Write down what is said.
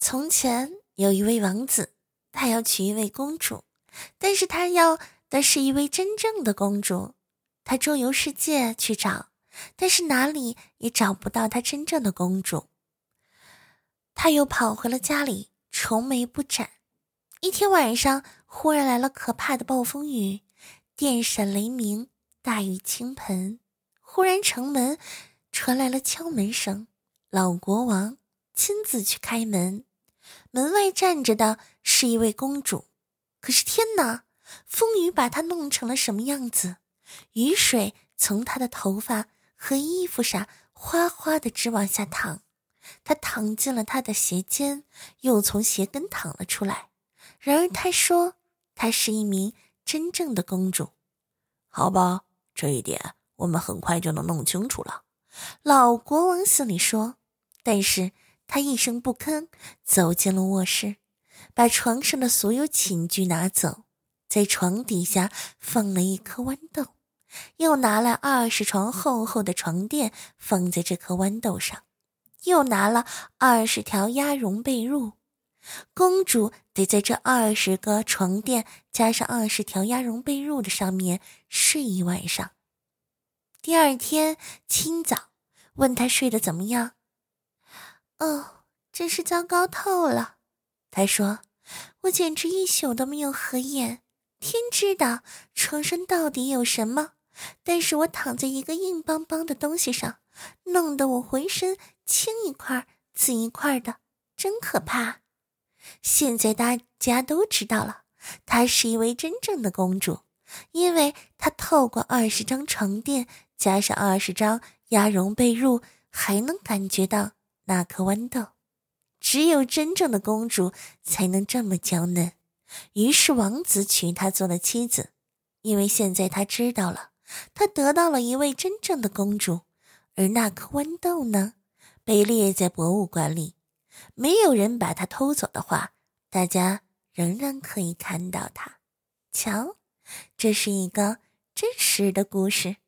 从前有一位王子，他要娶一位公主，但是他要的是一位真正的公主。他周游世界去找，但是哪里也找不到他真正的公主。他又跑回了家里，愁眉不展。一天晚上，忽然来了可怕的暴风雨，电闪雷鸣，大雨倾盆。忽然城门传来了敲门声，老国王亲自去开门。门外站着的是一位公主，可是天哪，风雨把她弄成了什么样子？雨水从她的头发和衣服上哗哗地直往下淌，她淌进了她的鞋尖，又从鞋跟淌了出来。然而她说她是一名真正的公主。 好吧，这一点我们很快就能弄清楚了， 老国王心里说。但是他一声不吭，走进了卧室，把床上的所有寝具拿走，在床底下放了一颗豌豆，又拿了20床厚厚的床垫放在这颗豌豆上，又拿了20条鸭绒被褥。公主得在这20个床垫加上20条鸭绒被褥的上面睡一晚上。第二天清早，问她睡得怎么样。哦，真是糟糕透了，她说，我简直一宿都没有合眼，天知道床上到底有什么，但是我躺在一个硬邦邦的东西上，弄得我浑身青一块紫一块的，真可怕。现在大家都知道了，她是一位真正的公主，因为她透过20张床垫加上20张鸭绒被褥，还能感觉到那颗豌豆。只有真正的公主才能这么娇嫩。于是王子娶她做了妻子，因为现在他知道了，他得到了一位真正的公主，而那颗豌豆呢，被列在博物馆里。没有人把它偷走的话，大家仍然可以看到它。瞧，这是一个真实的故事。